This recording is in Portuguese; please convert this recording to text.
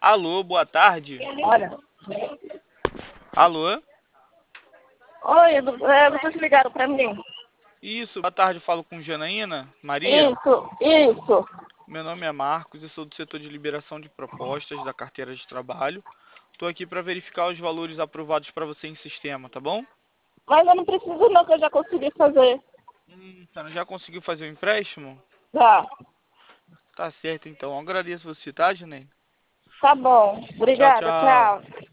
Alô, boa tarde. Olha. Alô? Oi, vocês ligaram pra mim? Isso, boa tarde, eu falo com Janaína Maria. Isso. Meu nome é Marcos, eu sou do setor de liberação de propostas da carteira de trabalho. Estou aqui para verificar os valores aprovados para você em sistema, tá bom? Mas eu não preciso não, que eu já consegui fazer. Tá, já conseguiu fazer o empréstimo? Já. Tá certo, então. Eu agradeço você, tá, Janaína? Tá bom. Tchau, Obrigada, tchau. tchau.